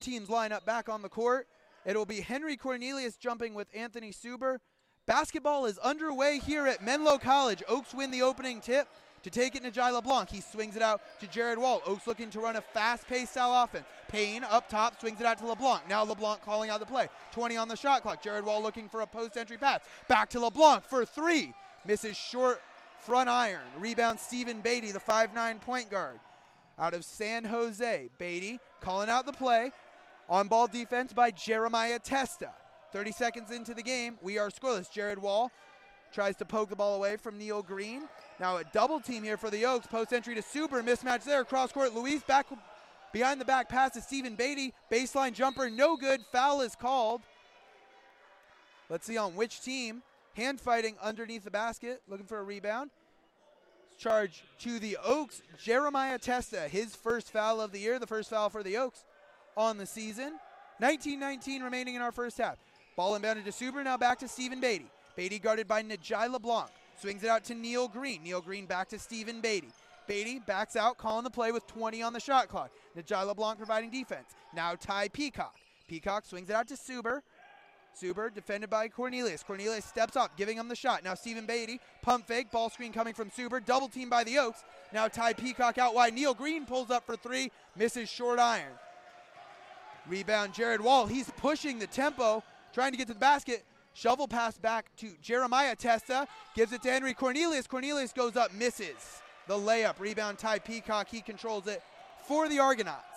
teams line up back on the court. It'll be Henry Cornelius jumping with Anthony Suber. Basketball is underway here at Menlo College. Oaks win the opening tip. To take it, Najai LeBlanc. He swings it out to Jared Wall. Oaks looking to run a fast-paced style offense. Payne up top, swings it out to LeBlanc. Now LeBlanc calling out the play. 20 on the shot clock. Jared Wall looking for a post-entry pass. Back to LeBlanc for three. Misses short front iron. Rebound Stephen Beatty, the 5'9" point guard. Out of San Jose. Beatty calling out the play. On-ball defense by Jeremiah Testa. 30 seconds into the game. We are scoreless. Jared Wall tries to poke the ball away from Neil Green. Now a double team here for the Oaks. Post entry to Suber. Mismatch there. Cross court. Luis back behind the back pass to Stephen Beatty. Baseline jumper. No good. Foul is called. Let's see on which team. Hand fighting underneath the basket. Looking for a rebound. Charge to the Oaks. Jeremiah Testa. His first foul of the year. The first foul for the Oaks on the season. 19-19 remaining in our first half. Ball inbounded to Suber. Now back to Stephen Beatty. Beatty guarded by Najai LeBlanc. Swings it out to Neil Green. Neil Green back to Stephen Beatty. Beatty backs out, calling the play with 20 on the shot clock. Najai LeBlanc providing defense. Now Ty Peacock. Peacock swings it out to Suber. Suber defended by Cornelius. Cornelius steps up, giving him the shot. Now Stephen Beatty, pump fake, ball screen coming from Suber. Double team by the Oaks. Now Ty Peacock out wide. Neil Green pulls up for three, misses short iron. Rebound Jared Wall. He's pushing the tempo, trying to get to the basket. Shovel pass back to Jeremiah Testa. Gives it to Henry Cornelius. Cornelius goes up, misses the layup. Rebound Ty Peacock. He controls it for the Argonauts.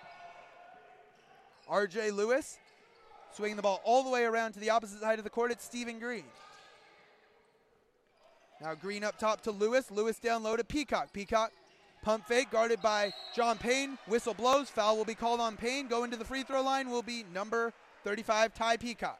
R.J. Lewis swinging the ball all the way around to the opposite side of the court. It's Stephen Green. Now Green up top to Lewis. Lewis down low to Peacock. Peacock pump fake guarded by John Payne. Whistle blows. Foul will be called on Payne. Going to the free throw line will be number 35, Ty Peacock.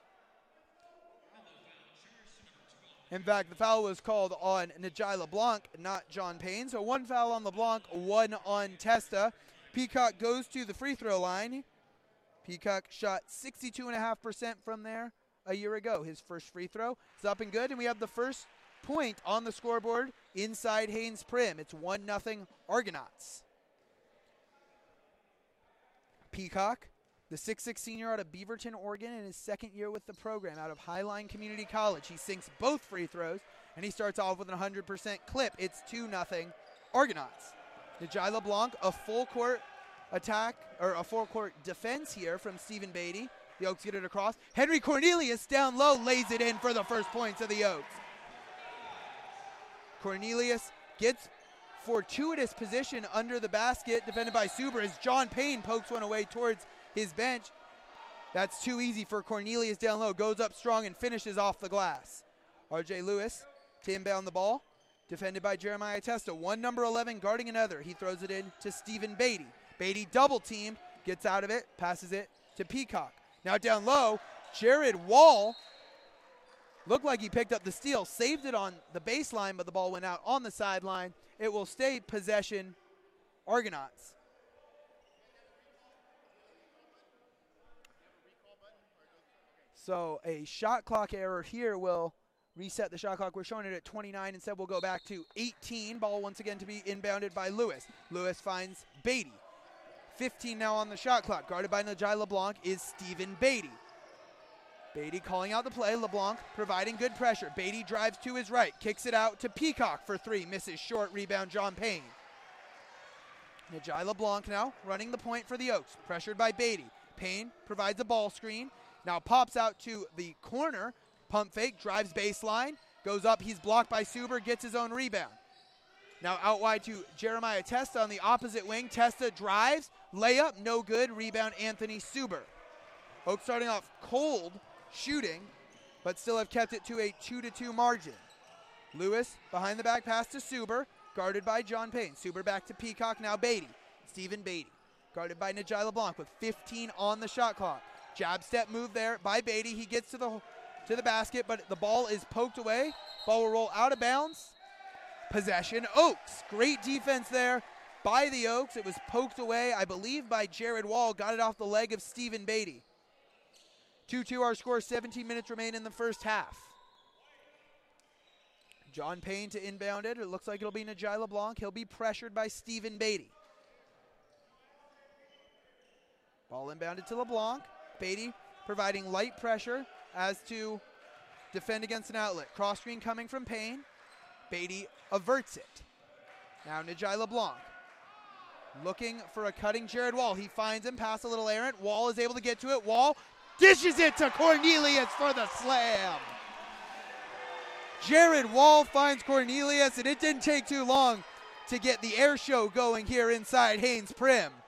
In fact, the foul was called on Najai LeBlanc, not John Payne. So one foul on LeBlanc, one on Testa. Peacock goes to the free throw line. Peacock shot 62.5% from there a year ago. His first free throw is up and good, and we have the first point on the scoreboard inside Haynes Prim. It's 1-0 Argonauts. Peacock, the 6'6" senior out of Beaverton, Oregon, in his second year with the program out of Highline Community College. He sinks both free throws, and he starts off with an 100% clip. It's 2-0 Argonauts. Najai LeBlanc, a full court attack, or a full court defense here from Stephen Beatty. The Oaks get it across. Henry Cornelius down low, lays it in for the first points of the Oaks. Cornelius gets fortuitous position under the basket, defended by Suber as John Payne pokes one away towards his bench. That's too easy for Cornelius down low. Goes up strong and finishes off the glass. R.J. Lewis to inbound the ball. Defended by Jeremiah Testa. One number 11 guarding another. He throws it in to Stephen Beatty. Beatty double teamed. Gets out of it. Passes it to Peacock. Now down low, Jared Wall looked like he picked up the steal. Saved it on the baseline, but the ball went out on the sideline. It will stay possession Argonauts. So a shot clock error here will reset the shot clock. We're showing it at 29. Instead, we'll go back to 18. Ball once again to be inbounded by Lewis. Lewis finds Beatty. 15 now on the shot clock. Guarded by Najai LeBlanc is Stephen Beatty. Beatty calling out the play. LeBlanc providing good pressure. Beatty drives to his right. Kicks it out to Peacock for three. Misses short. Rebound John Payne. Najai LeBlanc now running the point for the Oaks. Pressured by Beatty. Payne provides a ball screen. Now pops out to the corner. Pump fake, drives baseline. Goes up, he's blocked by Suber, gets his own rebound. Now out wide to Jeremiah Testa on the opposite wing. Testa drives, layup, no good. Rebound Anthony Suber. Oaks starting off cold shooting, but still have kept it to a 2-2 margin. Lewis behind the back pass to Suber, guarded by John Payne. Suber back to Peacock, now Beatty. Stephen Beatty, guarded by Najai LeBlanc with 15 on the shot clock. Jab step move there by Beatty. He gets to the basket, but the ball is poked away. Ball will roll out of bounds. Possession Oaks. Great defense there by the Oaks. It was poked away, I believe, by Jared Wall. Got it off the leg of Stephen Beatty. 2-2 our score. 17 minutes remain in the first half. John Payne to inbound it. It looks like it'll be Najai LeBlanc. He'll be pressured by Stephen Beatty. Ball inbounded to LeBlanc. Beatty providing light pressure as to defend against an outlet. Cross screen coming from Payne. Beatty averts it. Now Nijai LeBlanc looking for a cutting Jared Wall. He finds him, pass a little errant. Wall is able to get to it. Wall dishes it to Cornelius for the slam. Jared Wall finds Cornelius, and it didn't take too long to get the air show going here inside Haynes Prim.